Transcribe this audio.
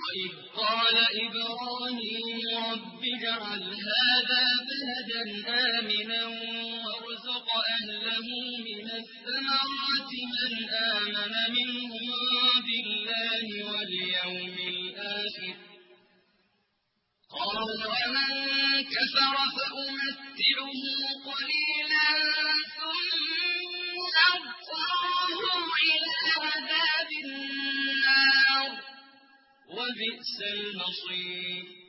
وإذ قال إبراهيم رب اجعل هذا بلدا آمنا وارزق أهله من الثمرات من آمن منهم بالله واليوم الآخر قال ومن كفر فأمتعه قليلا ثم أضطره إلى عذاب النار وبئس المصير